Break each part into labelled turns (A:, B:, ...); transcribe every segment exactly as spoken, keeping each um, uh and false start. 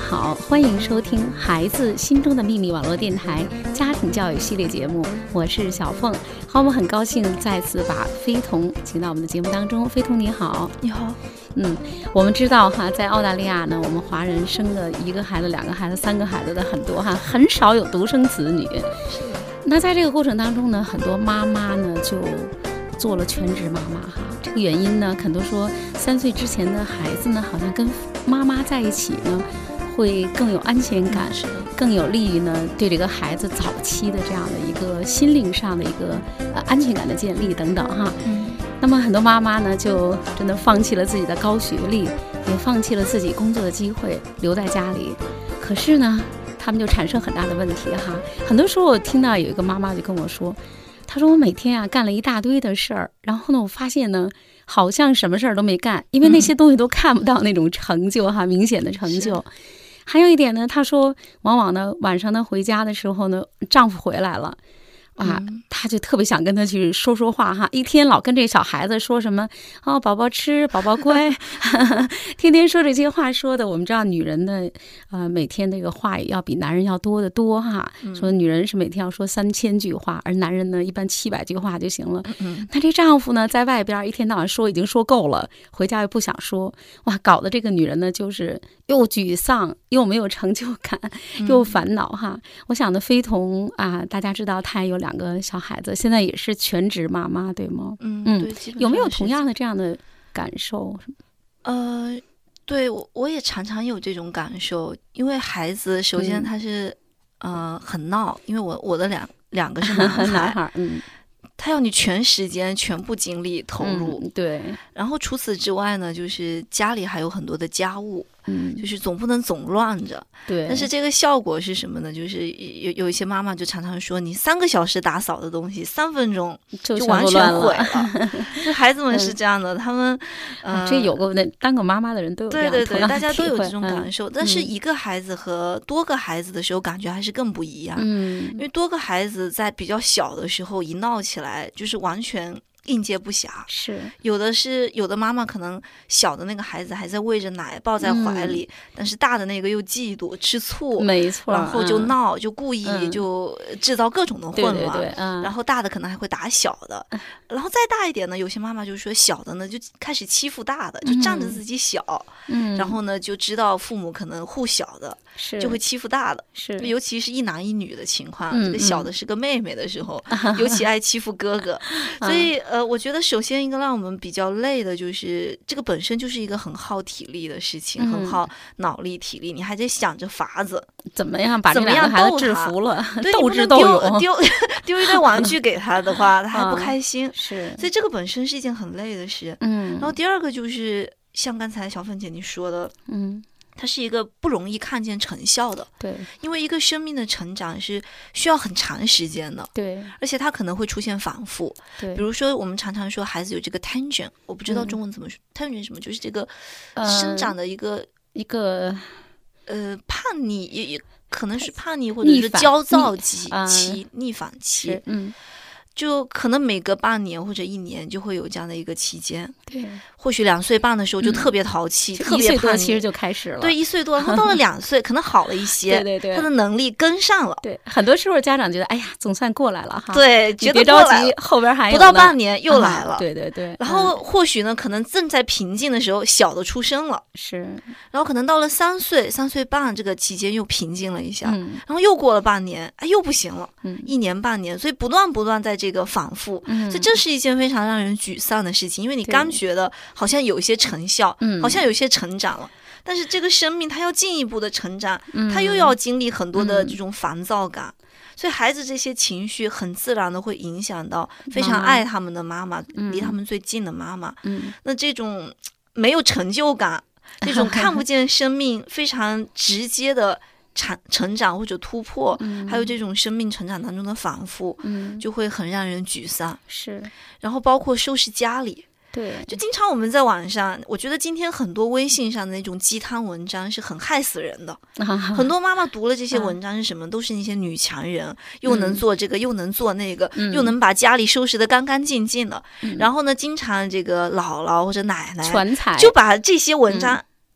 A: 好，欢迎收听《孩子心中的秘密》网络电台家庭教育系列节目，我是小凤。好，我们很高兴再次把飞童请到我们的节目当中。飞童你好。
B: 你好。
A: 嗯，我们知道哈，在澳大利亚呢，我们华人生了一个孩子、两个孩子、三个孩子的很多哈，很少有独生子女。
B: 是。
A: 那在这个过程当中呢，很多妈妈呢就做了全职妈妈哈。这个原因呢，很多说三岁之前的孩子呢，好像跟妈妈在一起呢，会更有安全感，更有利于呢对这个孩子早期的这样的一个心灵上的一个呃安全感的建立等等哈。
B: 嗯。
A: 那么很多妈妈呢，就真的放弃了自己的高学历，也放弃了自己工作的机会，留在家里。可是呢，他们就产生很大的问题哈。很多时候我听到有一个妈妈就跟我说，她说我每天啊干了一大堆的事儿，然后呢我发现呢好像什么事儿都没干，因为那些东西都看不到那种成就哈，明显的成就。还有一点呢，她说往往呢晚上呢回家的时候呢，丈夫回来了啊，他就特别想跟他去说说话哈，一天老跟这小孩子说什么哦，宝宝吃，宝宝乖，天天说这些话，说的我们知道女人的呃每天那个话也要比男人要多得多哈。说女人是每天要说三千句话，而男人呢一般七百句话就行了。那这丈夫呢在外边一天到晚说已经说够了，回家又不想说，哇，搞得这个女人呢就是又沮丧又没有成就感又烦恼哈。我想的飞童啊，大家知道她也有两个小孩子，现在也是全职妈妈，对吗？
B: 嗯嗯，对，
A: 有没有同样的这样的感受？
B: 呃，对我我也常常有这种感受，因为孩子首先他是、嗯、呃很闹，因为我我的两两个是男孩，
A: 男孩，嗯。
B: 他要你全时间全部精力投入、
A: 嗯、对，
B: 然后除此之外呢，就是家里还有很多的家务，
A: 嗯，
B: 就是总不能总乱着，
A: 对。
B: 但是这个效果是什么呢？就是有有一些妈妈就常常说，你三个小时打扫的东西，三分钟就完全毁了。就孩子们是这样的，嗯、他们、呃、
A: 这有过那当个妈妈的人都有这样
B: 对对对，大家都有
A: 这
B: 种感受、嗯。但是一个孩子和多个孩子的时候，感觉还是更不一样。
A: 嗯，
B: 因为多个孩子在比较小的时候一闹起来，就是完全应接不暇。
A: 是
B: 有的是有的妈妈可能小的那个孩子还在喂着奶抱在怀里、嗯、但是大的那个又嫉妒吃醋，
A: 没错，
B: 然后就闹、嗯、就故意就制造各种的混乱、
A: 对对对、嗯、
B: 然后大的可能还会打小的、嗯、然后再大一点呢，有些妈妈就说小的呢就开始欺负大的，就仗着自己小、嗯、然后呢就知道父母可能护小的，
A: 是
B: 就会欺负大的，
A: 是
B: 尤其是一男一女的情况、
A: 嗯、
B: 这个小的是个妹妹的时候、嗯、尤其爱欺负哥哥所以呃，我觉得首先一个让我们比较累的就是这个本身就是一个很耗体力的事情、嗯、很耗脑力体力，你还得想着法子
A: 怎么样把这两个孩子制服了，斗智斗
B: 勇，丢丢一堆玩具给他的话他还不开心、嗯、
A: 是，
B: 所以这个本身是一件很累的事。
A: 嗯，
B: 然后第二个就是像刚才小凤姐你说的，
A: 嗯，
B: 它是一个不容易看见成效的，
A: 对，
B: 因为一个生命的成长是需要很长时间的，
A: 对，
B: 而且它可能会出现反复，
A: 对，
B: 比如说我们常常说孩子有这个 tangent， 我不知道中文怎么说、嗯、tangent 什么，就是这个生长的一个、呃、
A: 一个
B: 呃叛逆，也也可能是叛逆或者是焦躁期、期逆反期，
A: 嗯。
B: 就可能每隔半年或者一年就会有这样的一个期间，
A: 对，
B: 或许两岁半的时候就特别淘气、嗯、特别叛逆，
A: 一岁多其实就开始了，
B: 对，一岁多，然后到了两岁可能好了一些，
A: 对对对，
B: 他的能力跟上了，
A: 对，很多时候家长觉得哎呀总算过来了哈，
B: 对，觉得
A: 别着急，后边还有
B: 不到半年又来了、
A: 啊、对对对，
B: 然后或许呢、嗯、可能正在平静的时候小的出生了，
A: 是，
B: 然后可能到了三岁三岁半这个期间又平静了一下、
A: 嗯、
B: 然后又过了半年哎又不行了、
A: 嗯、
B: 一年半年，所以不断不断在这个反复，
A: 嗯、
B: 所以这是一件非常让人沮丧的事情，因为你刚觉得好像有一些成效，好像有一些成长了、嗯、但是这个生命它要进一步的成长、嗯、它又要经历很多的这种烦躁感、嗯、所以孩子这些情绪很自然的会影响到非常爱他们的妈妈、嗯、离他们最近的妈妈、
A: 嗯、
B: 那这种没有成就感，这种看不见生命非常直接的成长或者突破、嗯、还有这种生命成长当中的反复、
A: 嗯、
B: 就会很让人沮丧。
A: 是，
B: 然后包括收拾家里，
A: 对，
B: 就经常我们在网上，我觉得今天很多微信上的那种鸡汤文章是很害死人的、啊、很多妈妈读了这些文章是什么、啊、都是那些女强人，又能做这个、嗯、又能做那个、嗯、又能把家里收拾得干干净净的、嗯、然后呢经常这个姥姥或者奶奶
A: 全才
B: 就把这些文章、嗯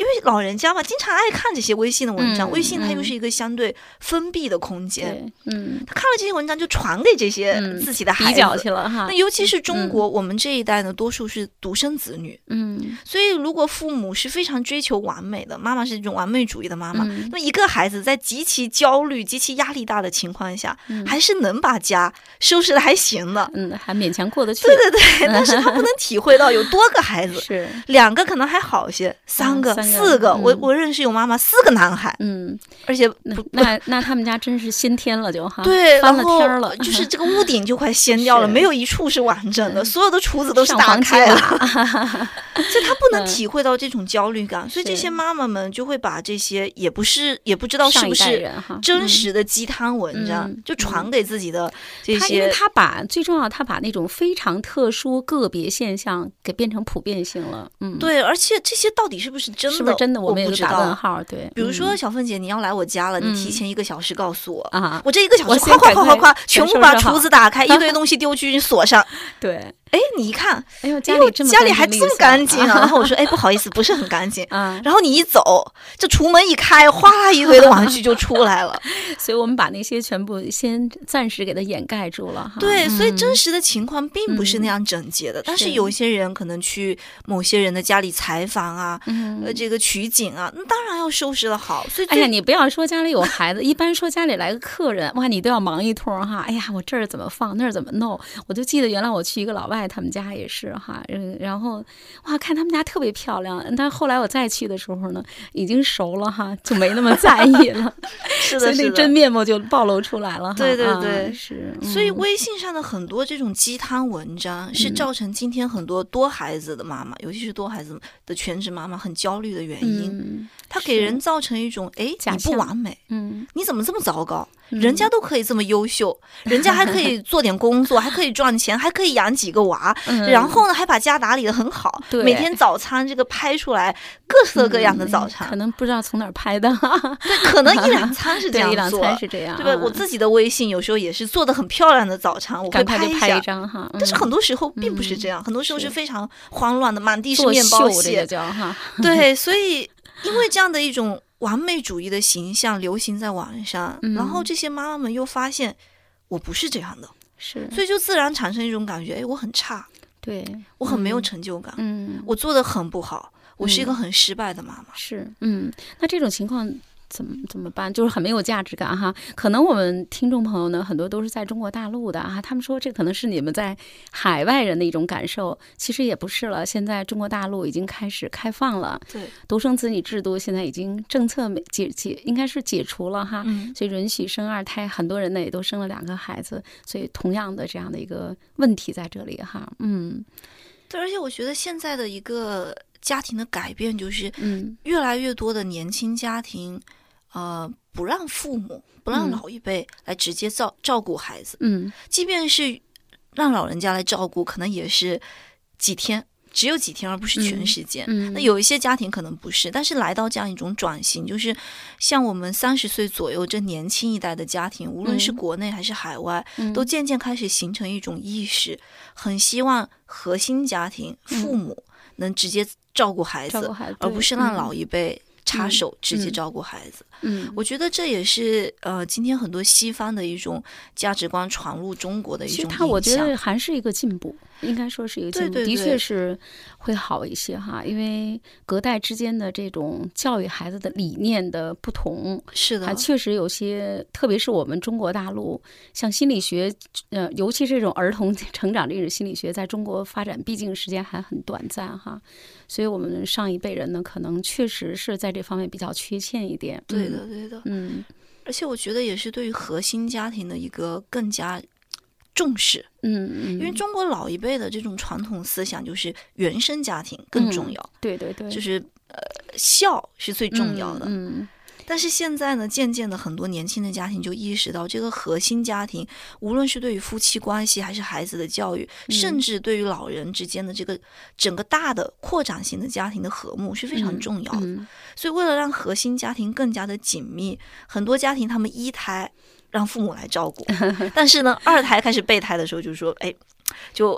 B: 因为老人家嘛，经常爱看这些微信的文章，
A: 嗯、
B: 微信它又是一个相对封闭的空间，
A: 嗯，
B: 他看了这些文章就传给这些自己的孩子、
A: 嗯、比较去了哈。
B: 那尤其是中国、嗯，我们这一代呢，多数是独生子女，
A: 嗯，
B: 所以如果父母是非常追求完美的，妈妈是这种完美主义的妈妈，
A: 嗯、
B: 那么一个孩子在极其焦虑、极其压力大的情况下，
A: 嗯、
B: 还是能把家收拾的还行的，
A: 嗯，还勉强过得去。
B: 对对对，但是他不能体会到有多个孩子，
A: 是
B: 两个可能还好些，三个、
A: 嗯、
B: 四个，
A: 嗯、
B: 我我认识有妈妈四个男孩，
A: 嗯，
B: 而且
A: 那那那他们家真是先天了就哈，
B: 对，
A: 翻了天了，
B: 就是这个屋顶就快掀掉了，没有一处是完整的，所有的厨子都是打开
A: 了，
B: 所以他不能体会到这种焦虑感，所以这些妈妈们就会把这些也不是也不知道是不是真实的鸡汤文章、
A: 嗯、
B: 就传给自己的这些，
A: 他因为他把最重要他把那种非常特殊个别现象给变成普遍性了，嗯，
B: 对，而且这些到底是不是真的，
A: 是不是真的
B: 我
A: 们也打问号，对，
B: 比如说小凤姐你要来我家了、嗯、你提前一个小时告诉我
A: 啊，
B: 我这一个小时夸夸夸夸夸全部把厨子打开，一堆东西丢进去锁上，
A: 对。
B: 哎，你一看，
A: 哎呦，家里这么
B: 家里还这么干净啊！然后我说，哎，不好意思，不是很干净。
A: 啊，
B: 然后你一走，这厨门一开，哗啦一堆的玩具就出来了。
A: 所以我们把那些全部先暂时给它掩盖住了哈。
B: 对，
A: 嗯、
B: 所以真实的情况并不是那样整洁的。嗯、但是有一些人可能去某些人的家里采访啊，
A: 嗯、
B: 呃，这个取景啊，那当然要收拾的好。所以，
A: 哎呀，你不要说家里有孩子，一般说家里来个客人，哇，你都要忙一通哈。哎呀，我这儿怎么放，那儿怎么弄？我就记得原来我去一个老外他们家也是。是哈，嗯，然后哇，看他们家特别漂亮，但后来我再去的时候呢，已经熟了哈，就没那么在意了，
B: 是的，
A: 所以那真面目就暴露出来了哈。
B: 对对对，
A: 啊、是、
B: 嗯。所以微信上的很多这种鸡汤文章，是造成今天很多多孩子的妈妈，嗯、尤其是多孩子的全职妈妈很焦虑的原因。
A: 嗯、
B: 它给人造成一种，哎，你不完美，
A: 嗯，
B: 你怎么这么糟糕？人家都可以这么优秀，人家还可以做点工作，还可以赚钱，还可以养几个娃，
A: 嗯、
B: 然后呢还把家打理得很好，每天早餐这个拍出来各色各样的早餐，
A: 嗯、可能不知道从哪儿拍的，
B: 对，可能一两餐是这样做，
A: 一两餐是这样，
B: 对吧？我自己的微信有时候也是做的很漂亮的早餐，我会
A: 拍
B: 一下，
A: 一张哈、嗯。
B: 但是很多时候并不是这样，嗯、很多时候是非常慌乱的，满地是面包屑，
A: 这个叫哈。
B: 对，所以因为这样的一种完美主义的形象流行在网上、嗯、然后这些妈妈们又发现我不是这样的，
A: 是，
B: 所以就自然产生一种感觉，哎，我很差，
A: 对，
B: 我很没有成就感，
A: 嗯，
B: 我做的很不好，我是一个很失败的妈妈、
A: 嗯、是，嗯，那这种情况怎么怎么办？就是很没有价值感哈。可能我们听众朋友呢，很多都是在中国大陆的啊，他们说这可能是你们在海外人的一种感受，其实也不是了。现在中国大陆已经开始开放了，
B: 对，
A: 独生子女制度现在已经政策解解应该是解除了哈，
B: 嗯、
A: 所以允许生二胎，很多人呢也都生了两个孩子，所以同样的这样的一个问题在这里哈，嗯，
B: 对，而且我觉得现在的一个家庭的改变就是，
A: 嗯，
B: 越来越多的年轻家庭。呃，不让父母，不让老一辈来直接照、嗯、照顾孩子，
A: 嗯，
B: 即便是让老人家来照顾，可能也是几天，只有几天，而不是全时间。
A: 嗯嗯、
B: 那有一些家庭可能不是，但是来到这样一种转型，就是像我们三十岁左右这年轻一代的家庭，无论是国内还是海外，
A: 嗯、
B: 都渐渐开始形成一种意识，很希望核心家庭父母能直接照顾孩子，
A: 嗯、孩子
B: 而不是让老一辈插手直接照顾孩子。
A: 嗯，
B: 我觉得这也是呃，今天很多西方的一种价值观传入中国的一种影响。
A: 其实它我觉得还是一个进步，应该说是一个进步，
B: 对对对，
A: 的确是会好一些哈。因为隔代之间的这种教育孩子的理念的不同，
B: 是的，
A: 还确实有些，特别是我们中国大陆，像心理学，呃，尤其是这种儿童成长这种心理学，在中国发展毕竟时间还很短暂哈。所以我们上一辈人呢，可能确实是在这方面比较缺欠一点。
B: 对的，对的，
A: 嗯，
B: 而且我觉得也是对于核心家庭的一个更加重视。
A: 嗯嗯，
B: 因为中国老一辈的这种传统思想就是原生家庭更重要。
A: 嗯、对对对，
B: 就是呃孝是最重要的。
A: 嗯。嗯
B: 但是现在呢，渐渐的很多年轻的家庭就意识到，这个核心家庭，无论是对于夫妻关系，还是孩子的教育，
A: 嗯、
B: 甚至对于老人之间的这个整个大的扩展型的家庭的和睦是非常重要的。
A: 嗯嗯、
B: 所以为了让核心家庭更加的紧密，很多家庭他们一胎让父母来照顾，但是呢，二胎开始备胎的时候就说，哎，就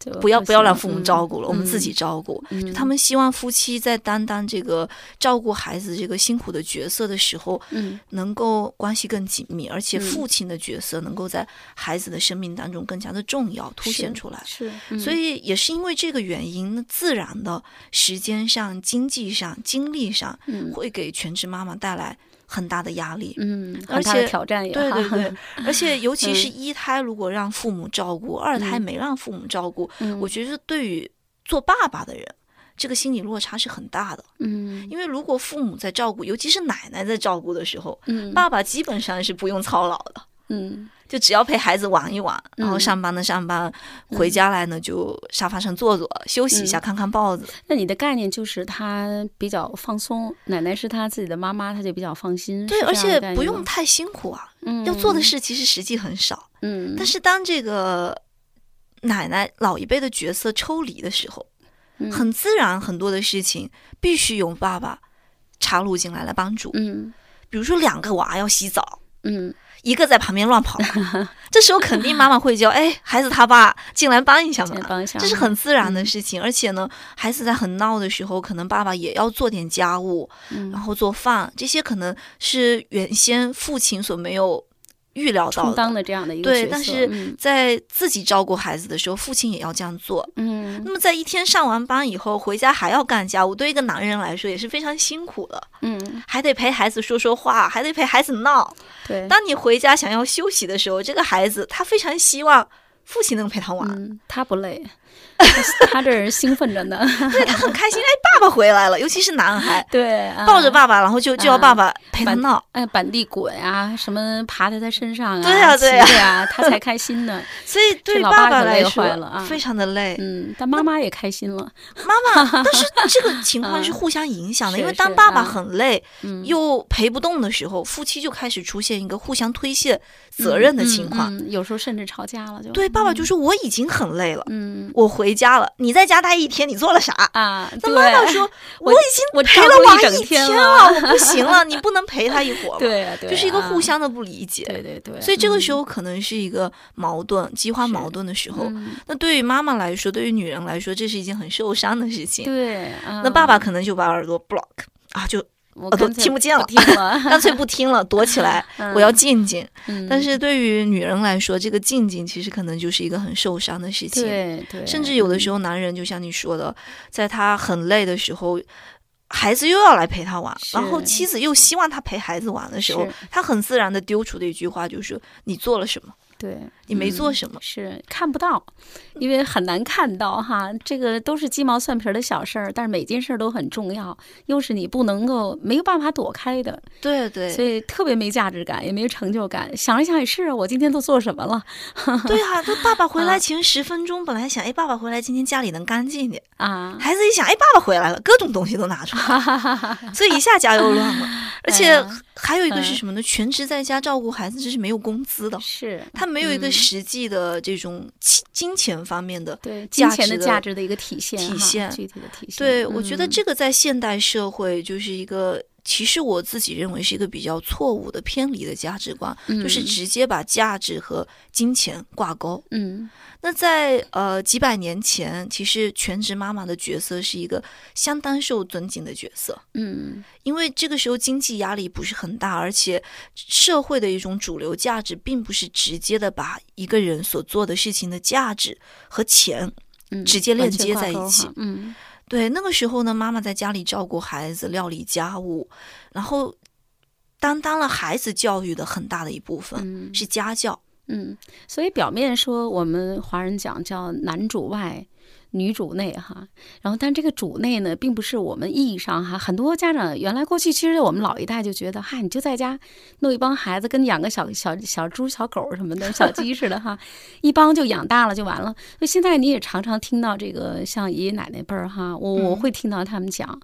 B: 不要不要让父母照顾了，
A: 嗯、
B: 我们自己照顾。
A: 嗯、
B: 就他们希望夫妻在担当这个照顾孩子这个辛苦的角色的时候，
A: 嗯，
B: 能够关系更紧密，而且父亲的角色能够在孩子的生命当中更加的重要，凸显出来。
A: 是，是嗯、
B: 所以也是因为这个原因，自然的时间上、经济上、精力上，
A: 嗯，
B: 会给全职妈妈带来很大的压力，
A: 嗯，
B: 而且
A: 很大的挑战也
B: 对对对，而且尤其是一胎如果让父母照顾，嗯、二胎没让父母照顾，
A: 嗯、
B: 我觉得对于做爸爸的人，这个心理落差是很大的。
A: 嗯，
B: 因为如果父母在照顾，尤其是奶奶在照顾的时候，
A: 嗯，
B: 爸爸基本上是不用操劳的，
A: 嗯。
B: 就只要陪孩子玩一玩，然后上班的上班，
A: 嗯、
B: 回家来呢就沙发上坐坐，休息一下，
A: 嗯、
B: 看看报纸。
A: 那你的概念就是他比较放松，奶奶是他自己的妈妈，他就比较放心。
B: 对，而且不用太辛苦啊，
A: 嗯，
B: 要做的事其实实际很少。
A: 嗯，
B: 但是当这个奶奶老一辈的角色抽离的时候，
A: 嗯、
B: 很自然很多的事情必须由爸爸插入进来来帮助。
A: 嗯，
B: 比如说两个娃要洗澡，
A: 嗯。
B: 一个在旁边乱跑，这时候肯定妈妈会叫，哎，孩子他爸进来帮一下嘛，
A: 帮一下，
B: 这是很自然的事情。嗯、而且呢，孩子在很闹的时候，可能爸爸也要做点家务，
A: 嗯、
B: 然后做饭，这些可能是原先父亲所没有预料到的，
A: 充当的这样的一个
B: 对，
A: 角色。
B: 但是在自己照顾孩子的时候，父亲也要这样做。
A: 嗯，
B: 那么在一天上完班以后，回家还要干家务，对一个男人来说也是非常辛苦的。
A: 嗯，
B: 还得陪孩子说说话，还得陪孩子闹。
A: 对，
B: 当你回家想要休息的时候，这个孩子他非常希望父亲能陪他玩。
A: 嗯，他不累。他, 他这人兴奋着呢，
B: 对，他很开心，哎，爸爸回来了，尤其是男孩，
A: 对，啊、
B: 抱着爸爸，然后就就要爸爸陪他闹，
A: 哎，板地滚啊，什么爬在他身上啊，
B: 对呀、啊、对呀、
A: 啊，啊，他才开心呢。
B: 所以对于爸爸来说，
A: 啊、
B: 非常的累，
A: 嗯，但妈妈也开心了。
B: 妈妈，但是这个情况是互相影响的，
A: 嗯、
B: 因为当爸爸很累，
A: 嗯、
B: 又陪不动的时候，夫妻就开始出现一个互相推卸责任的情况，
A: 嗯嗯嗯、有时候甚至吵架了就。
B: 对，爸爸就说我已经很累了，
A: 嗯，
B: 我回家了，你在家待一天，你做了啥
A: 啊？
B: 那妈妈说，
A: 我
B: 已经陪了娃一天了，我不行了，你不能陪他一会儿吗？
A: 对啊，对啊，
B: 就是一个互相的不理解。
A: 对对对，
B: 所以这个时候可能是一个矛盾，嗯、激化矛盾的时候。
A: 嗯、
B: 那对于妈妈来说，对于女人来说，这是一件很受伤的事情。
A: 对，
B: 嗯、那爸爸可能就把耳朵 block 啊，就。
A: 我
B: 耳朵听不见了，
A: 听了
B: 干脆不听了，躲起来，
A: 嗯、
B: 我要静静。
A: 嗯、
B: 但是对于女人来说，这个静静其实可能就是一个很受伤的事情。
A: 对对，
B: 甚至有的时候，男人就像你说的，在他很累的时候，孩子又要来陪他玩，然后妻子又希望他陪孩子玩的时候，他很自然的丢出的一句话就是：“你做了什么？”
A: 对，
B: 你没做什么，
A: 嗯、是看不到，因为很难看到哈。这个都是鸡毛蒜皮的小事儿，但是每件事都很重要，又是你不能够没有办法躲开的。
B: 对对，
A: 所以特别没价值感，也没有成就感。想一想也是啊，我今天都做什么了？
B: 对啊，就爸爸回来前十分钟，本来想，哎，爸爸回来今天家里能干净一点
A: 啊。
B: 孩子一想，哎，爸爸回来了，各种东西都拿出来，所以一下家又乱了。而且还有一个是什么呢？
A: 嗯、
B: 全职在家照顾孩子，这是没有工资的，
A: 是
B: 他没有一个实际的这种金钱方面的
A: 对金钱的价值的一个体现，
B: 体现
A: 具体的体现。
B: 对，
A: 嗯、
B: 我觉得这个在现代社会就是一个。其实我自己认为是一个比较错误的偏离的价值观，
A: 嗯、
B: 就是直接把价值和金钱挂钩。
A: 嗯，
B: 那在呃几百年前，其实全职妈妈的角色是一个相当受尊敬的角色。
A: 嗯，
B: 因为这个时候经济压力不是很大，而且社会的一种主流价值并不是直接的把一个人所做的事情的价值和钱直接链接在一起。
A: 嗯。
B: 对，那个时候呢，妈妈在家里照顾孩子、料理家务，然后担当了孩子教育的很大的一部分，
A: 嗯、
B: 是家教。
A: 嗯，所以表面说我们华人讲叫男主外女主内哈，然后但这个主内呢，并不是我们意义上哈，很多家长原来过去其实我们老一代就觉得哈，你就在家弄一帮孩子，跟养个小小小猪、小狗什么的，小鸡似的哈，一帮就养大了就完了。所以现在你也常常听到这个像爷爷奶奶辈儿哈，我我会听到他们讲。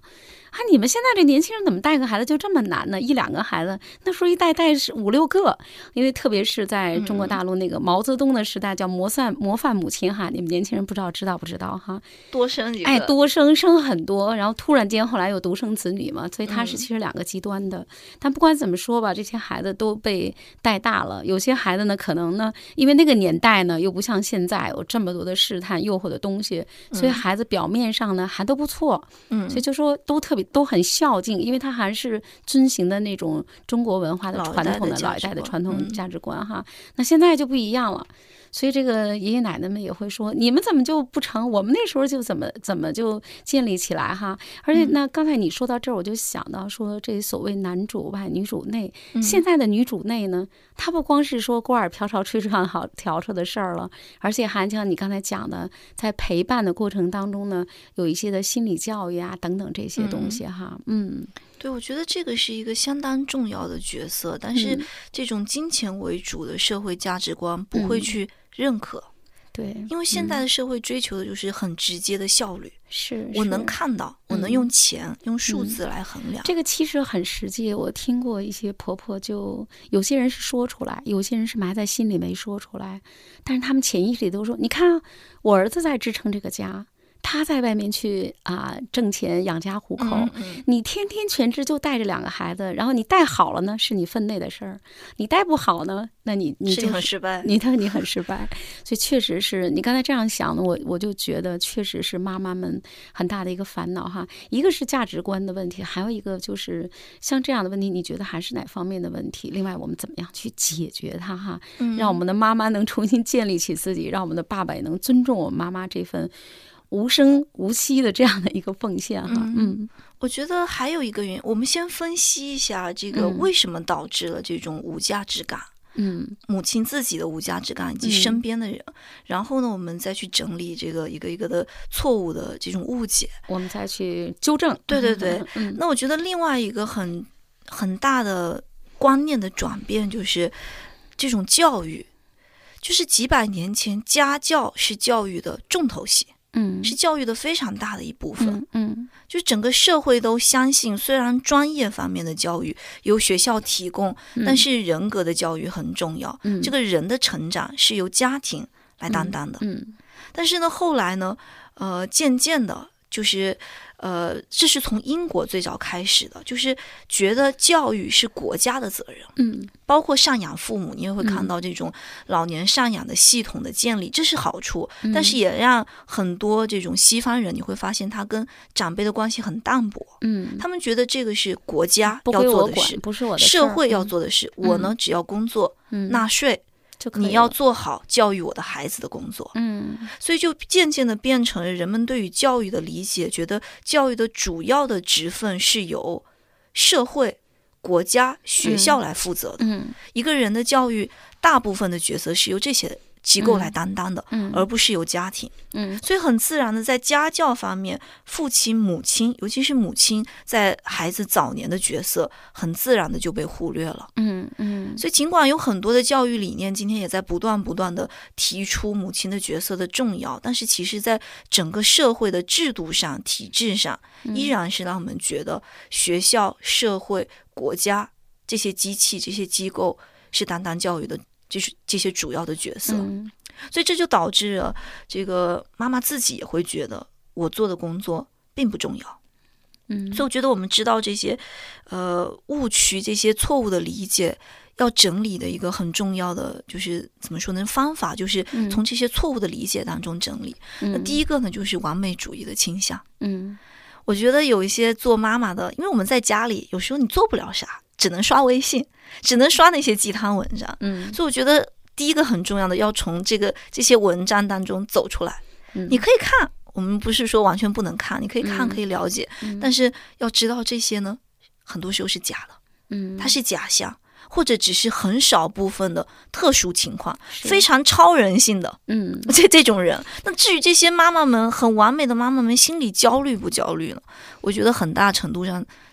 A: 啊，你们现在这年轻人怎么带个孩子就这么难呢？一两个孩子，那时候一带带是五六个，因为特别是在中国大陆那个毛泽东的时代，叫模范模范母亲哈，你们年轻人不知道知道不知道哈？
B: 多生几个，
A: 哎，多生生很多，然后突然间后来又独生子女嘛，所以他是其实两个极端的。嗯、但不管怎么说吧，这些孩子都被带大了。有些孩子呢，可能呢，因为那个年代呢，又不像现在有这么多的试探诱惑的东西，所以孩子表面上呢还都不错，嗯，所以就说都特别都很孝敬，因为他还是遵循的那种中国文化的传统的老一代的传统价值观哈。那现在就不一样了。所以这个爷爷奶奶们也会说，你们怎么就不成？我们那时候就怎么怎么就建立起来哈。而且那刚才你说到这儿，我就想到说，这所谓男主外女主内，现在的女主内呢，她不光是说锅碗瓢勺吹唱好调出的事儿了，而且还像你刚才讲的，在陪伴的过程当中呢，有一些的心理教育啊等等这些东西哈。嗯，
B: 对，我觉得这个是一个相当重要的角色，但是这种金钱为主的社会价值观不会去认可。嗯、
A: 对，
B: 因为现在的社会追求的就是很直接的效率，
A: 是
B: 我能看到，我能用钱、嗯、用数字来衡量、
A: 嗯。这个其实很实际，我听过一些婆婆，就有些人是说出来，有些人是埋在心里没说出来，但是他们潜意识里都说，你看啊，我儿子在支撑这个家。他在外面去啊、呃、挣钱养家糊口、嗯嗯，你天天全职就带着两个孩子，然后你带好了呢是你分内的事儿，你带不好呢，那你你就
B: 很失败，
A: 你你很失败。所以确实是你刚才这样想的，我我就觉得确实是妈妈们很大的一个烦恼哈。一个是价值观的问题，还有一个就是像这样的问题，你觉得还是哪方面的问题？另外我们怎么样去解决它哈？嗯、让我们的妈妈能重新建立起自己，让我们的爸爸也能尊重我们妈妈这份无声无息的这样的一个奉献哈。嗯，
B: 嗯，我觉得还有一个原因，我们先分析一下这个为什么导致了这种无价值感。嗯，母亲自己的无价值感以及身边的人、嗯、然后呢我们再去整理这个一个一个的错误的这种误解，
A: 我们再去纠正。
B: 对对对、嗯、那我觉得另外一个很很大的观念的转变就是这种教育，就是几百年前家教是教育的重头戏，嗯，是教育的非常大的一部分。嗯，嗯，就是整个社会都相信，虽然专业方面的教育由学校提供、嗯、但是人格的教育很重要。嗯，这个人的成长是由家庭来担当的。嗯，嗯，但是呢后来呢呃渐渐的就是呃，这是从英国最早开始的，就是觉得教育是国家的责任，嗯，包括赡养父母，你也会看到这种老年赡养的系统的建立，嗯、这是好处，但是也让很多这种西方人，你会发现他跟长辈的关系很淡薄，嗯，他们觉得这个是国家要做的事，
A: 不是我的
B: 社会要做的事，嗯、我呢只要工作、嗯、纳税。你要做好教育我的孩子的工作，嗯，所以就渐渐的变成了人们对于教育的理解，觉得教育的主要的职分是由社会、国家、学校来负责的。嗯，嗯，一个人的教育大部分的角色是由这些机构来担当的，嗯，而不是由家庭。嗯，所以很自然的在家教方面，父亲母亲尤其是母亲在孩子早年的角色很自然的就被忽略了。嗯嗯，所以尽管有很多的教育理念今天也在不断不断的提出母亲的角色的重要，但是其实在整个社会的制度上体制上依然是让我们觉得学校、社会、国家这些机器这些机构是担当教育的就是这些主要的角色。嗯，所以这就导致了这个妈妈自己也会觉得我做的工作并不重要。嗯，所以我觉得我们知道这些呃误区这些错误的理解要整理的一个很重要的就是怎么说呢方法，就是从这些错误的理解当中整理。嗯，那第一个呢就是完美主义的倾向。嗯，我觉得有一些做妈妈的，因为我们在家里有时候你做不了啥，只能刷微信，只能刷那些鸡汤文章。嗯，所以我觉得第一个很重要的要从这个这些文章当中走出来。嗯，你可以看，我们不是说完全不能看，你可以看可以了解，嗯，但是要知道这些呢很多时候是假的。嗯，它是假象，或者只是很少部分的特殊情况，非常超人性的，嗯，这这种人。那至于这些妈妈们很完美的妈妈们心理焦虑不焦虑呢？我觉得很大程度上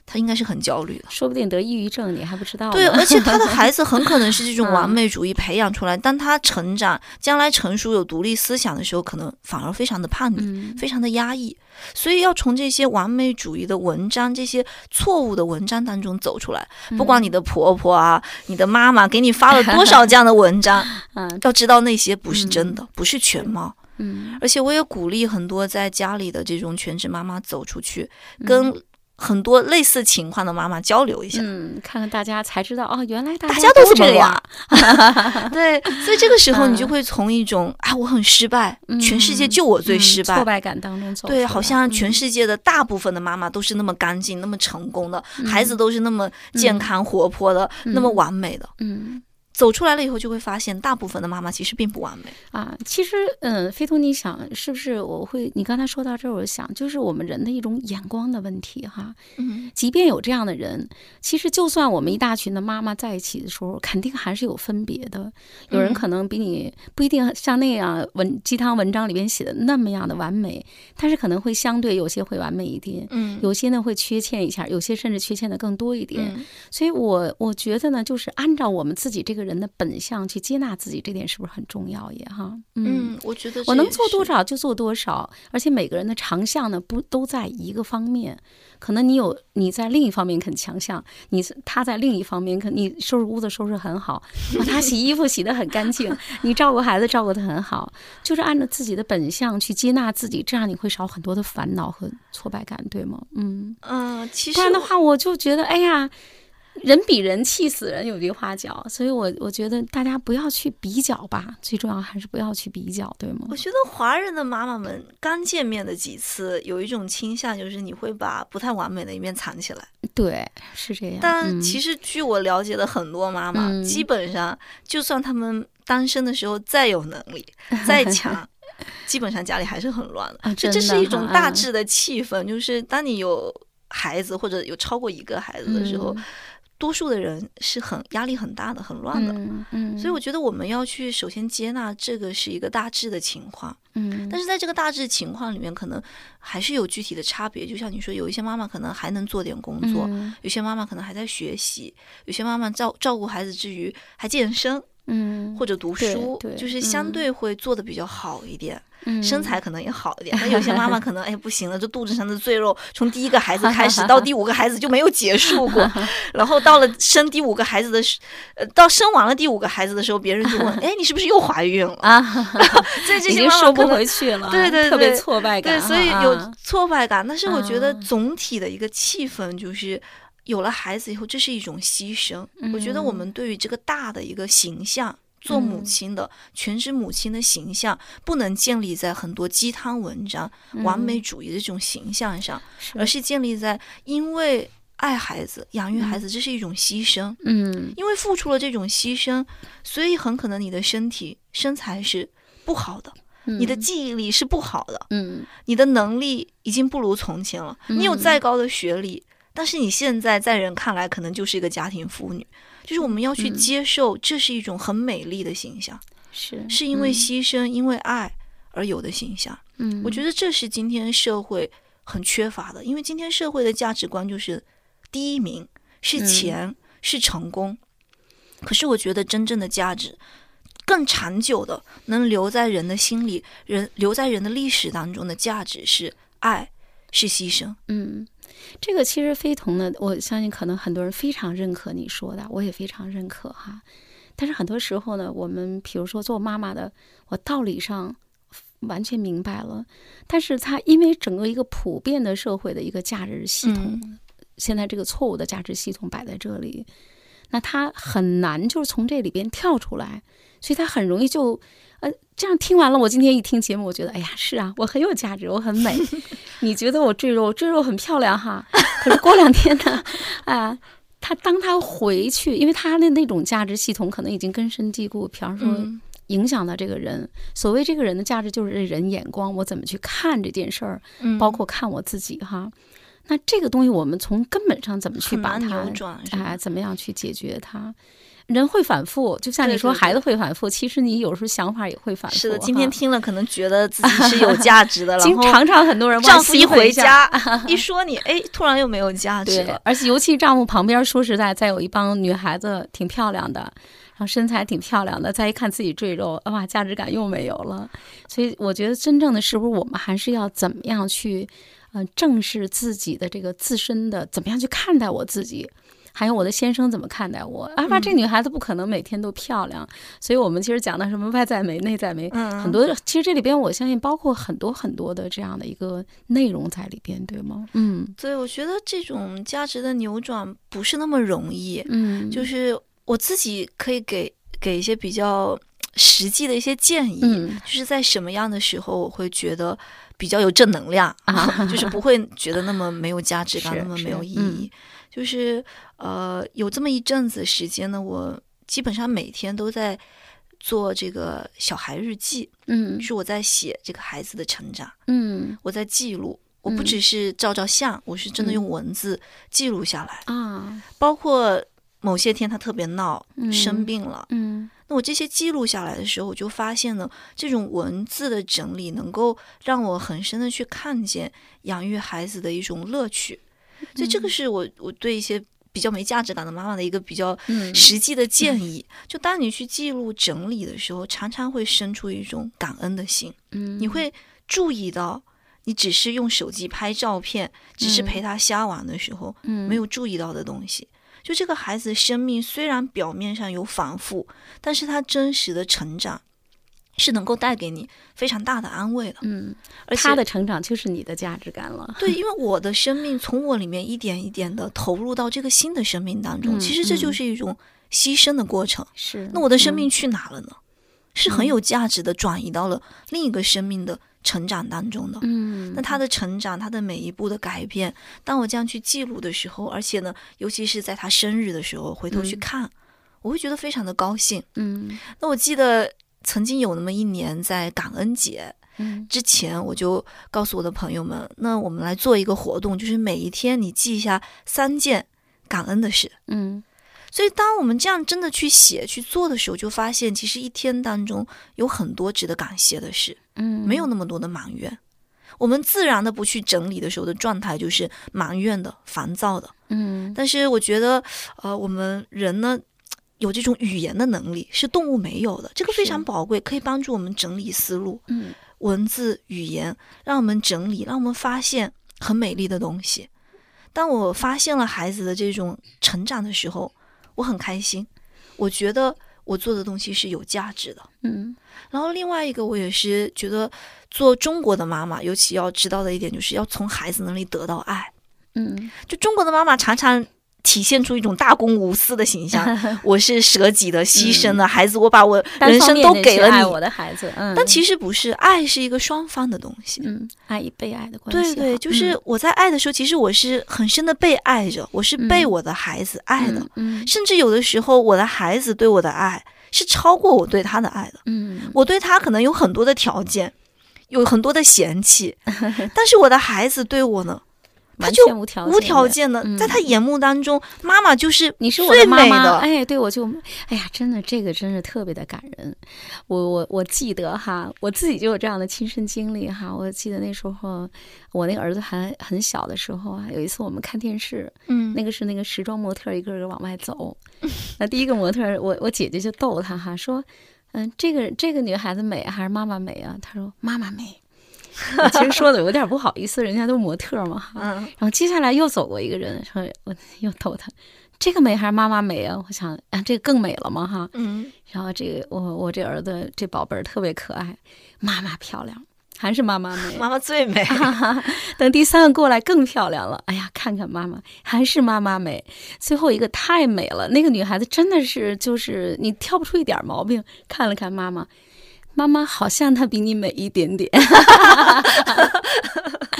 B: 他应该是很焦虑的，
A: 说不定得抑郁症你还不知道呢。
B: 对，而且他的孩子很可能是这种完美主义培养出来，嗯、当他成长将来成熟有独立思想的时候，可能反而非常的叛逆、嗯、非常的压抑，所以要从这些完美主义的文章，这些错误的文章当中走出来。不管你的婆婆啊、嗯、你的妈妈给你发了多少这样的文章、嗯、要知道那些不是真的、嗯、不是全貌。
A: 嗯，
B: 而且我也鼓励很多在家里的这种全职妈妈走出去，跟很多类似情况的妈妈交流一下，
A: 嗯，看看大家才知道哦，原来大
B: 家
A: 家
B: 都这
A: 样。
B: 对，所以这个时候你就会从一种、嗯、啊我很失败、嗯，全世界就我最失败，
A: 嗯、挫败感当中走出来。
B: 对，好像全世界的大部分的妈妈都是那么干净、嗯、那么成功的、嗯，孩子都是那么健康、嗯、活泼的、嗯，那么完美的。
A: 嗯。
B: 走出来了以后，就会发现大部分的妈妈其实并不完美
A: 啊。其实，嗯，飞图，你想是不是？我会，你刚才说到这儿，我想就是我们人的一种眼光的问题哈。
B: 嗯，
A: 即便有这样的人，其实就算我们一大群的妈妈在一起的时候，肯定还是有分别的。有人可能比你不一定像那样文鸡汤文章里边写的那么样的完美，但是可能会相对有些会完美一点，
B: 嗯，
A: 有些呢会缺欠一下，有些甚至缺欠的更多一点。
B: 嗯、
A: 所以我我觉得呢，就是按照我们自己这个人的本相去接纳自己，这点是不是很重要也哈？
B: 嗯，嗯我觉得
A: 我能做多少就做多少，而且每个人的长项呢不都在一个方面，可能你有你在另一方面很强项，你他在另一方面可你收拾屋子收拾很好，他洗衣服洗得很干净，你照顾孩子照顾得很好，就是按照自己的本相去接纳自己，这样你会少很多的烦恼和挫败感，对吗？嗯
B: 嗯、呃，其实
A: 不然的话，我就觉得哎呀。人比人气死人，有句话讲，所以我我觉得大家不要去比较吧，最重要还是不要去比较，对吗？
B: 我觉得华人的妈妈们刚见面的几次，有一种倾向，就是你会把不太完美的一面藏起来。
A: 对，是这样。
B: 但其实据我了解的很多妈妈，嗯、基本上就算他们单身的时候再有能力、再强。基本上家里还是很乱的，
A: 啊、
B: 这这是一种大致的气氛、嗯，就是当你有孩子或者有超过一个孩子的时候。嗯多数的人是很压力很大的，很乱的，
A: 嗯嗯，
B: 所以我觉得我们要去首先接纳这个是一个大致的情况，
A: 嗯，
B: 但是在这个大致情况里面，可能还是有具体的差别。就像你说，有一些妈妈可能还能做点工作，
A: 嗯、
B: 有些妈妈可能还在学习，有些妈妈照照顾孩子之余还健身，
A: 嗯，
B: 或者读书，就是相对会做的比较好一点。嗯、身材可能也好一点，但有些妈妈可能哎不行了，这肚子上的赘肉从第一个孩子开始到第五个孩子就没有结束过，然后到了生第五个孩子的时，呃，到生完了第五个孩子的时候，别人就问，哎，你是不是又怀孕了啊？所以这些妈妈
A: 已经收不回去了，
B: 对对对，
A: 特别挫败感，
B: 对，所以有挫败感。但是我觉得总体的一个气氛就是。有了孩子以后，这是一种牺牲。
A: 嗯、
B: 我觉得我们对于这个大的一个形象，做母亲的、嗯、全职母亲的形象，不能建立在很多鸡汤文章、嗯、完美主义的这种形象上，
A: 是
B: 而是建立在因为爱孩子、养育孩子，这是一种牺牲。
A: 嗯，
B: 因为付出了这种牺牲，所以很可能你的身体身材是不好的。
A: 嗯、
B: 你的记忆力是不好的，
A: 嗯，
B: 你的能力已经不如从前了。嗯、你有再高的学历。但是你现在在人看来可能就是一个家庭妇女，就是我们要去接受这是一种很美丽的形象，
A: 是、
B: 嗯、是因为牺牲、嗯、因为爱而有的形象。
A: 嗯，
B: 我觉得这是今天社会很缺乏的，因为今天社会的价值观就是第一名是钱、嗯、是成功，可是我觉得真正的价值更长久的能留在人的心里，人留在人的历史当中的价值是爱，是牺牲。
A: 嗯，这个其实非同呢，我相信可能很多人非常认可你说的，我也非常认可哈。但是很多时候呢，我们比如说做妈妈的，我道理上完全明白了，但是它因为整个一个普遍的社会的一个价值系统、嗯、现在这个错误的价值系统摆在这里，那他很难就是从这里边跳出来，所以他很容易就呃，这样听完了，我今天一听节目，我觉得哎呀，是啊，我很有价值，我很美。你觉得我赘肉，赘肉很漂亮哈，可是过两天呢，啊，他当他回去，因为他的那种价值系统可能已经根深蒂固，比方说影响到这个人。嗯、所谓这个人的价值，就是人眼光，我怎么去看这件事儿，嗯、包括看我自己哈。那这个东西，我们从根本上怎么去把它，
B: 扭转，
A: 哎，怎么样去解决它？ 人会反复，就像你说
B: 对对对
A: 孩子会反复，其实你有时候想法也会反复。
B: 是的，今天听了可能觉得自己是有价值的，
A: 经常常很多人
B: 丈夫一回家一说你，哎，突然又没有价值了。
A: 而且尤其丈夫旁边，说实在，再有一帮女孩子挺漂亮的，然后身材挺漂亮的，再一看自己赘肉，哇，价值感又没有了。所以我觉得真正的是不是我们还是要怎么样去，呃，正视自己的这个自身的，怎么样去看待我自己。还有我的先生怎么看待我？啊，这女孩子不可能每天都漂亮，嗯、所以我们其实讲的什么外在美、内在美，嗯、很多其实这里边我相信包括很多很多的这样的一个内容在里边，对吗？嗯，
B: 对，我觉得这种价值的扭转不是那么容易，
A: 嗯，
B: 就是我自己可以给给一些比较实际的一些建议，
A: 嗯、
B: 就是在什么样的时候我会觉得比较有正能量，啊、就是不会觉得那么没有价值感，那么没有意义。嗯、就是呃，有这么一阵子时间呢，我基本上每天都在做这个小孩日记，
A: 嗯，
B: 是我在写这个孩子的成长，
A: 嗯，
B: 我在记录。我不只是照照相，嗯、我是真的用文字记录下来
A: 啊、
B: 嗯，包括某些天他特别闹，
A: 嗯、
B: 生病了，
A: 嗯，
B: 那我这些记录下来的时候，我就发现呢，这种文字的整理能够让我很深的去看见养育孩子的一种乐趣，嗯、所以这个是我我对一些比较没价值感的妈妈的一个比较实际的建议。嗯、就当你去记录整理的时候，常常会生出一种感恩的心，
A: 嗯，
B: 你会注意到。你只是用手机拍照片，只是陪他瞎玩的时候，
A: 嗯、
B: 没有注意到的东西。就这个孩子生命虽然表面上有反复，但是他真实的成长是能够带给你非常大的安慰的。
A: 嗯，而他的成长就是你的价值感了。
B: 对，因为我的生命从我里面一点一点的投入到这个新的生命当中，
A: 嗯、
B: 其实这就是一种牺牲的过程。
A: 是，
B: 那我的生命去哪了呢？嗯、是很有价值的，转移到了另一个生命的成长当中的。
A: 嗯，
B: 那他的成长，他的每一步的改变，当我这样去记录的时候，而且呢，尤其是在他生日的时候回头去看，嗯、我会觉得非常的高兴。
A: 嗯，
B: 那我记得曾经有那么一年在感恩节之前，我就告诉我的朋友们，那我们来做一个活动，就是每一天你记一下三件感恩的事。
A: 嗯，
B: 所以当我们这样真的去写去做的时候，就发现其实一天当中有很多值得感谢的事。
A: 嗯，
B: 没有那么多的埋怨。我们自然的不去整理的时候的状态就是埋怨的、烦躁的。
A: 嗯，
B: 但是我觉得，呃，我们人呢有这种语言的能力，是动物没有的，这个非常宝贵，可以帮助我们整理思路。
A: 嗯，
B: 文字、语言，让我们整理，让我们发现很美丽的东西。当我发现了孩子的这种成长的时候，我很开心。我觉得我做的东西是有价值的。
A: 嗯，
B: 然后另外一个我也是觉得做中国的妈妈尤其要知道的一点，就是要从孩子那里得到爱。
A: 嗯，
B: 就中国的妈妈常常体现出一种大公无私的形象，我是舍己的、牺牲的，嗯、孩子我把我人生都给了你，
A: 爱我的孩子。嗯，
B: 但其实不是，爱是一个双方的东西。
A: 嗯，爱与被爱的关系。
B: 对对，就是我在爱的时候，嗯、其实我是很深的被爱着，我是被我的孩子爱的。
A: 嗯，嗯
B: 甚至有的时候，我的孩子对我的爱是超过我对他的爱的。
A: 嗯，
B: 我对他可能有很多的条件，有很多的嫌弃，但是我的孩子对我呢？他就无条件的，
A: 嗯、
B: 在他眼目当中，妈妈就是
A: 你是我的妈妈。哎，对，我就，哎呀，真的，这个真是特别的感人。我我我记得哈，我自己就有这样的亲身经历哈。我记得那时候，我那个儿子还很小的时候啊，有一次我们看电视，
B: 嗯，
A: 那个是那个时装模特一个一个往外走，那第一个模特，我我姐姐就逗他哈，说，嗯，这个这个女孩子美还是妈妈美啊？他说妈妈美。其实说的有点不好意思，人家都是模特嘛哈。
B: 嗯，
A: 然后接下来又走过一个人，说我又逗他，这个美还是妈妈美啊？我想啊，这个更美了嘛哈。
B: 嗯，
A: 然后这个我我这儿子这宝贝儿特别可爱，妈妈漂亮，还是妈妈美，
B: 妈妈最美。
A: 等第三个过来更漂亮了，哎呀，看看妈妈还是妈妈美。最后一个太美了，那个女孩子真的是就是你挑不出一点毛病。看了看妈妈。妈妈好像她比你美一点点。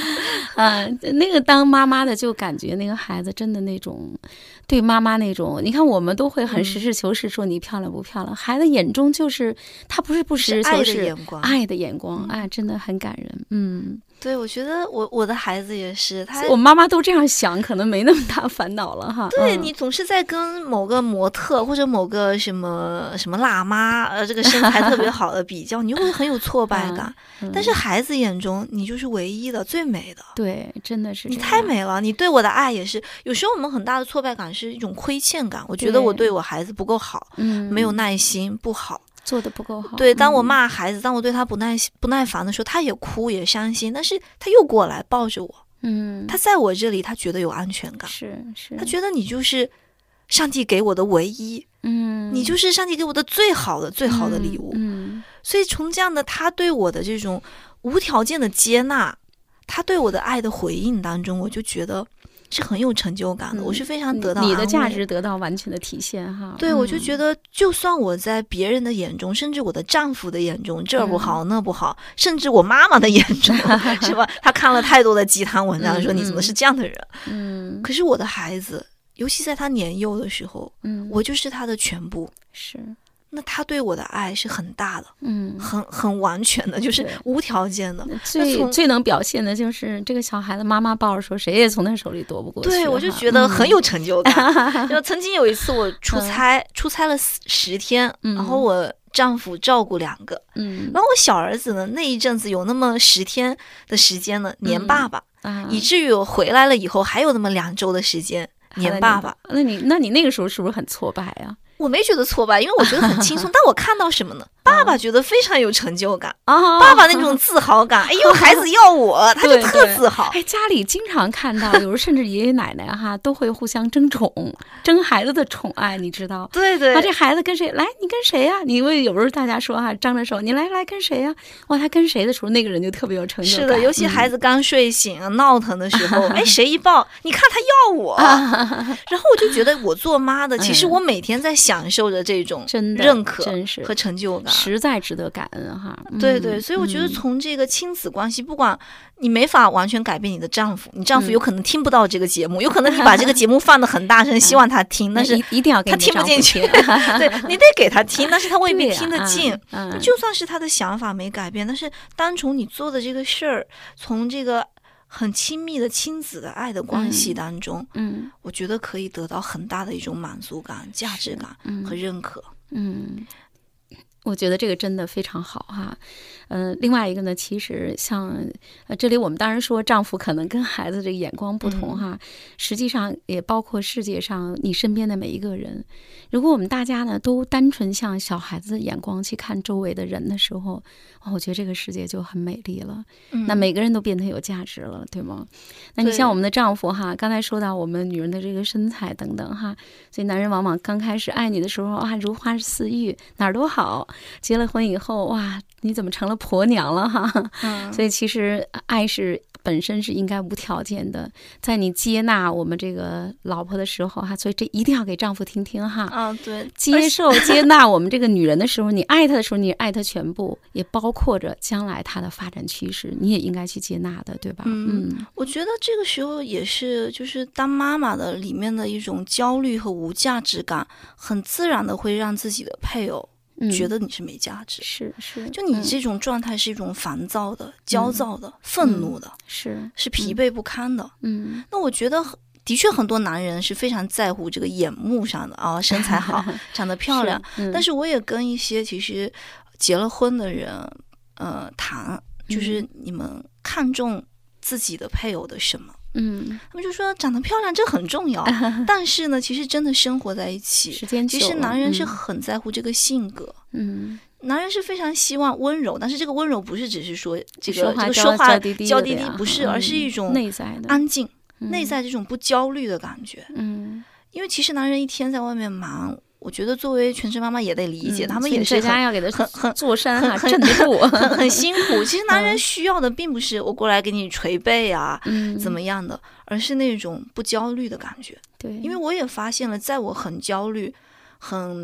A: 啊，那个当妈妈的就感觉那个孩子真的那种对妈妈那种，你看我们都会很实事求是说你漂亮不漂亮，嗯、孩子眼中就是他不是不实事求是，
B: 爱的眼光，
A: 爱的眼光，哎、啊，真的很感人。嗯，
B: 对，我觉得我我的孩子也是，他
A: 我妈妈都这样想，可能没那么大烦恼了哈。
B: 对、
A: 嗯、
B: 你总是在跟某个模特或者某个什么什么辣妈，呃，这个身材特别好的比较，你就会很有挫败感。嗯嗯、但是孩子眼中你就是唯一的、最美的。
A: 对，真的是
B: 你太美了。你对我的爱也是，有时候我们很大的挫败感是一种亏欠感。我觉得我对我孩子不够好，
A: 嗯，
B: 没有耐心，不好。
A: 做的不够好。
B: 对，当我骂孩子，嗯、当我对他不耐不耐烦的时候，他也哭也伤心，但是他又过来抱着我，
A: 嗯，
B: 他在我这里，他觉得有安全感，
A: 是是，
B: 他觉得你就是上帝给我的唯一，
A: 嗯，
B: 你就是上帝给我的最好的最好的礼物，
A: 嗯，嗯
B: 所以从这样的他对我的这种无条件的接纳，他对我的爱的回应当中，我就觉得是很有成就感的，嗯、我是非常得到安慰，
A: 你的价值得到完全的体现哈。
B: 对，
A: 嗯、
B: 我就觉得，就算我在别人的眼中，甚至我的丈夫的眼中，这不好、嗯、那不好，甚至我妈妈的眼中，是吧？他看了太多的鸡汤文章，说你怎么是这样的人？
A: 嗯，
B: 可是我的孩子，尤其在他年幼的时候，
A: 嗯，
B: 我就是他的全部，
A: 是。
B: 那他对我的爱是很大的，
A: 嗯，
B: 很很完全的，就是无条件的。
A: 最最能表现的就是这个小孩子妈妈抱着说，谁也从他手里夺不过去。
B: 对，我就觉得很有成就感。就、嗯、曾经有一次我出差，嗯、出差了十天，
A: 嗯、
B: 然后我丈夫照顾两个，
A: 嗯，
B: 然后我小儿子呢，那一阵子有那么十天的时间呢，黏爸爸，
A: 嗯啊、
B: 以至于我回来了以后还有那么两周的时间黏爸爸。
A: 那你那你那个时候是不是很挫败啊？
B: 我没觉得挫败，因为我觉得很轻松。但我看到什么呢？爸爸觉得非常有成就感
A: 啊，
B: 爸爸那种自豪感。哎呦，孩子要我，他就特自豪。
A: 哎，家里经常看到，有时候甚至爷爷奶奶哈都会互相争宠，争孩子的宠爱，你知道？
B: 对对。
A: 啊，这孩子跟谁来？你跟谁呀、啊？你为有时候大家说哈，张着手，你来来跟谁呀、啊？哇，他跟谁的时候，那个人就特别有成就感。
B: 是的，尤其孩子刚睡醒、嗯、闹腾的时候，哎，谁一抱，你看他要我，然后我就觉得我做妈的，其实我每天在享受着这种认可和成就感，
A: 实在值得感恩哈。
B: 对对，所以我觉得从这个亲子关系，不管你没法完全改变你的丈夫，你丈夫有可能听不到这个节目，有可能你把这个节目放得很大声，希望他听，但是
A: 一定要
B: 他听不进去。对，你得给他听，但是他未必听得进。就算是他的想法没改变，但是单从你做的这个事儿，从这个很亲密的亲子的爱的关系当中，
A: 嗯，
B: 我觉得可以得到很大的一种满足感、价值感和认可。
A: 嗯，我觉得这个真的非常好哈。嗯、呃，另外一个呢，其实像呃，这里我们当然说丈夫可能跟孩子这个眼光不同哈，嗯、实际上也包括世界上你身边的每一个人。如果我们大家呢都单纯像小孩子的眼光去看周围的人的时候，哦、我觉得这个世界就很美丽了。
B: 嗯、
A: 那每个人都变得有价值了，对吗？那你像我们的丈夫哈，刚才说到我们女人的这个身材等等哈，所以男人往往刚开始爱你的时候啊，如花似玉，哪儿都好。结了婚以后，哇，你怎么成了婆娘了哈？
B: 嗯、
A: 所以其实爱是本身是应该无条件的，在你接纳我们这个老婆的时候哈，所以这一定要给丈夫听听哈。
B: 啊，对，
A: 接受接纳我们这个女人的时候，你爱她的时候，你爱她全部，也包括着将来她的发展趋势，你也应该去接纳的，对吧？
B: 嗯，嗯我觉得这个时候也是，就是当妈妈的里面的一种焦虑和无价值感，很自然的会让自己的配偶觉得你是没价值，
A: 嗯、是是，
B: 就你这种状态是一种烦躁的、嗯、焦躁的、愤怒的，
A: 嗯、是
B: 是疲惫不堪的。
A: 嗯，
B: 那我觉得的确很多男人是非常在乎这个眼目上的啊，身材好，长得漂亮。
A: 嗯、
B: 但是我也跟一些其实结了婚的人，呃，谈，就是你们看重自己的配偶的什么？
A: 嗯，
B: 他们就说长得漂亮这很重要，但是呢，其实真的生活在一起，
A: 时间久了，
B: 其实男人是很在乎这个性格，
A: 嗯，
B: 男人是非常希望温柔，但是这个温柔不是只是说这个
A: 说话
B: 这个说话
A: 娇滴滴
B: 娇滴滴，不是，而是一种
A: 内在的
B: 安静、内在这种不焦虑的感觉，
A: 嗯，
B: 因为其实男人一天在外面忙。我觉得作为全职妈妈也得理解，
A: 嗯、
B: 他们也是
A: 家要给他
B: 很很
A: 坐山啊，
B: 很
A: 镇得住，
B: 很很辛苦。其实男人需要的并不是我过来给你捶背啊，
A: 嗯，
B: 怎么样的，而是那种不焦虑的感觉。
A: 对，
B: 因为我也发现了，在我很焦虑、很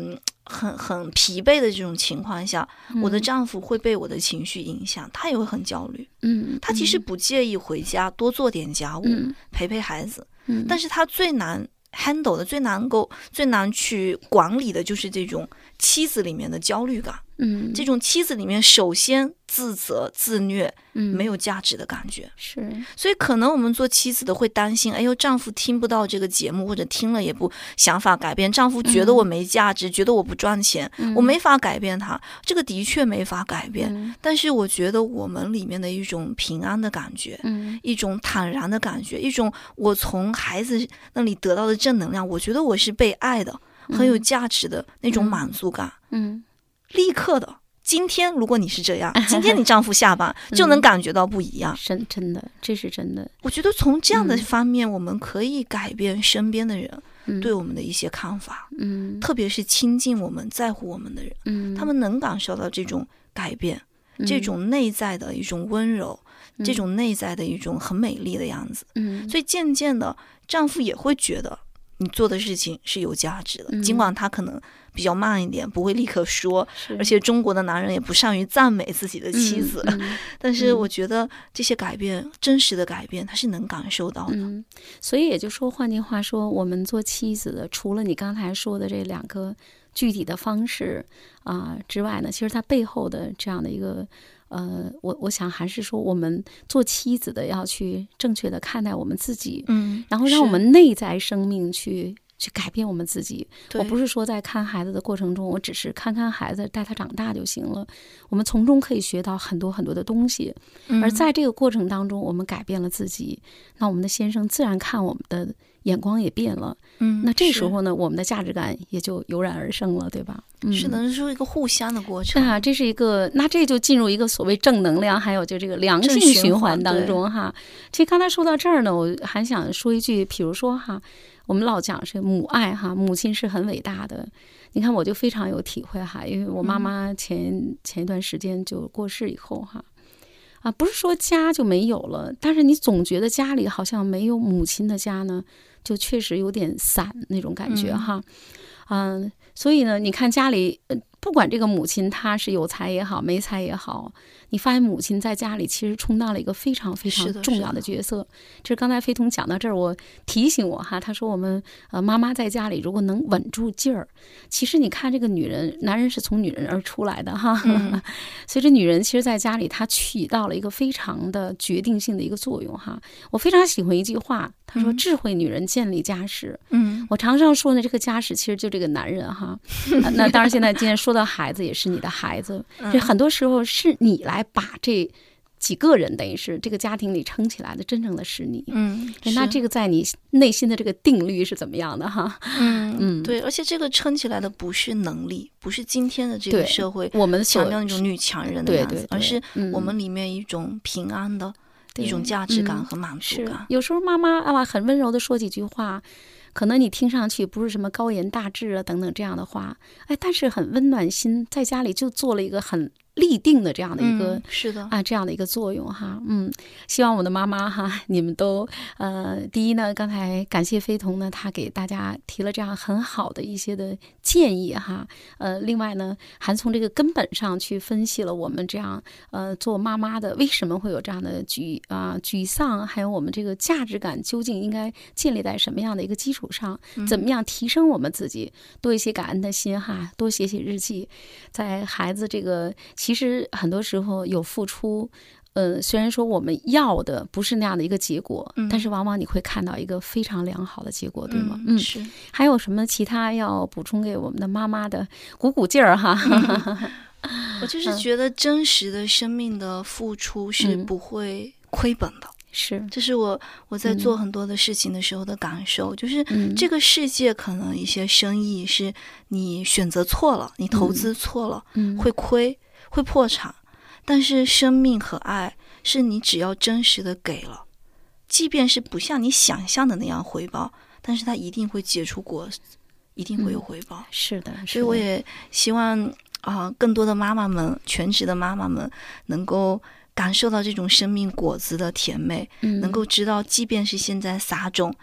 B: 很很疲惫的这种情况下，
A: 嗯、
B: 我的丈夫会被我的情绪影响，他也会很焦虑。
A: 嗯，
B: 他其实不介意回家多做点家务，
A: 嗯、
B: 陪陪孩子，
A: 嗯，
B: 但是他最难 handle 的、最难够、最难去管理的就是这种妻子里面的焦虑感。
A: 嗯，
B: 这种妻子里面首先自责自虐，
A: 嗯，
B: 没有价值的感觉。
A: 是，
B: 所以可能我们做妻子的会担心，哎呦，丈夫听不到这个节目，或者听了也不想法改变，丈夫觉得我没价值，嗯、觉得我不赚钱，嗯、我没法改变他，这个的确没法改变。嗯、但是我觉得我们里面的一种平安的感觉，嗯、一种坦然的感觉，一种我从孩子那里得到的正能量，我觉得我是被爱的，很有价值的那种满足感。
A: 嗯。嗯，
B: 立刻的，今天如果你是这样，今天你丈夫下班就能感觉到不一样。
A: 真、嗯、真的，这是真的。
B: 我觉得从这样的方面，我们可以改变身边的人对我们的一些看法。嗯，特别是亲近我们、在乎我们的人，嗯，他们能感受到这种改变，嗯、这种内在的一种温柔，嗯、这种内在的一种很美丽的样子。嗯，所以渐渐的，丈夫也会觉得你做的事情是有价值的，嗯、尽管他可能比较慢一点，不会立刻说，而且中国的男人也不善于赞美自己的妻子，嗯嗯、但是我觉得这些改变，嗯、真实的改变他是能感受到的。
A: 嗯、所以也就说，换句话说，我们做妻子的，除了你刚才说的这两个具体的方式啊、呃、之外呢，其实它背后的这样的一个呃，我我想还是说，我们做妻子的要去正确的看待我们自己，
B: 嗯，
A: 然后让我们内在生命去去改变我们自己。
B: 我
A: 不是说在看孩子的过程中，我只是看看孩子，带他长大就行了。我们从中可以学到很多很多的东西，
B: 嗯、
A: 而在这个过程当中，我们改变了自己，那我们的先生自然看我们的眼光也变了。
B: 嗯，
A: 那这时候呢，我们的价值感也就油然而生了，对吧？嗯、
B: 是的，这是一个互相的过程
A: 啊，这是一个，那这就进入一个所谓正能量，还有就这个良性循环当中哈。其实刚才说到这儿呢，我还想说一句，比如说哈，我们老讲是母爱哈，母亲是很伟大的。你看，我就非常有体会哈，因为我妈妈前、嗯、前一段时间就过世以后哈，啊，不是说家就没有了，但是你总觉得家里好像没有母亲的家呢，就确实有点散那种感觉哈。嗯，所以呢，你看家里，不管这个母亲她是有才也好，没才也好，你发现母亲在家里其实充当了一个非常非常重要的角色。这是刚才飞彤讲到这儿，我提醒我哈，他说我们呃妈妈在家里如果能稳住劲儿，其实你看这个女人，男人是从女人而出来的哈，嗯、所以这女人其实在家里她起到了一个非常的决定性的一个作用哈。我非常喜欢一句话，他说智慧女人建立家室。嗯，我常常说呢，这个家室其实就这个男人哈。那当然现在今天说到孩子也是你的孩子，这很多时候是你来把这几个人等于是这个家庭里撑起来的，真正的是你。
B: 嗯，
A: 那这个在你内心的这个定律是怎么样的哈？
B: 嗯嗯，对，而且这个撑起来的不是能力，不是今天的这个社会
A: 我们
B: 强调那种女强人的样子，
A: 对对对，
B: 而是我们里面一种平安的、嗯、一种价值感和满足感。
A: 嗯、有时候妈妈啊很温柔的说几句话，可能你听上去不是什么高言大志啊等等这样的话，哎，但是很温暖心，在家里就做了一个很立定的这样的一个、
B: 嗯、是的
A: 啊这样的一个作用哈。嗯，希望我的妈妈哈，你们都呃，第一呢，刚才感谢飞彤呢，她给大家提了这样很好的一些的建议哈。呃，另外呢，还从这个根本上去分析了我们这样呃做妈妈的为什么会有这样的沮啊、呃、沮丧，还有我们这个价值感究竟应该建立在什么样的一个基础上，怎么样提升我们自己，多一些感恩的心哈，多写写日记，在孩子这个。其实很多时候有付出，呃，虽然说我们要的不是那样的一个结果，嗯、但是往往你会看到一个非常良好的结果，对吗？
B: 嗯，是。
A: 还有什么其他要补充给我们的妈妈的鼓鼓劲儿哈？
B: 嗯、我就是觉得真实的生命的付出是不会亏本的。嗯
A: 是，
B: 这是我我在做很多的事情的时候的感受，嗯、就是这个世界可能一些生意是你选择错了，你投资错了，
A: 嗯、
B: 会亏会破产，但是生命和爱是你只要真实的给了，即便是不像你想象的那样回报，但是它一定会结出果，一定会有回报。
A: 嗯、是的，
B: 所以我也希望啊、呃，更多的妈妈们，全职的妈妈们能够感受到这种生命果子的甜美，
A: 嗯、
B: 能够知道即便是现在撒种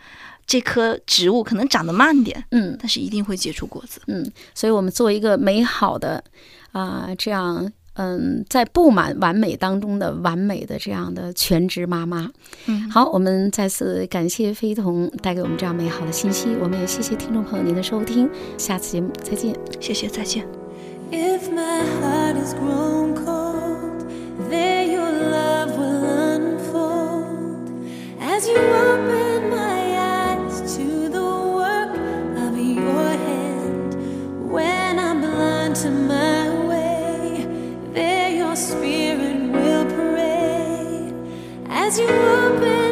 B: 这棵植物可能长得慢点，
A: 嗯，
B: 但是一定会结出果子。
A: 嗯，所以我们做一个美好的啊、呃，这样嗯，在不满完美当中的完美的这样的全职妈妈。
B: 嗯，
A: 好，我们再次感谢非同带给我们这样美好的信息，我们也谢谢听众朋友您的收听，下次节目再见。
B: 谢谢，再见。
C: If my heart has grown cold, there your love will unfold as you open my eyes to the work of your hand. When I'm blind to my way, there your spirit will pray as you open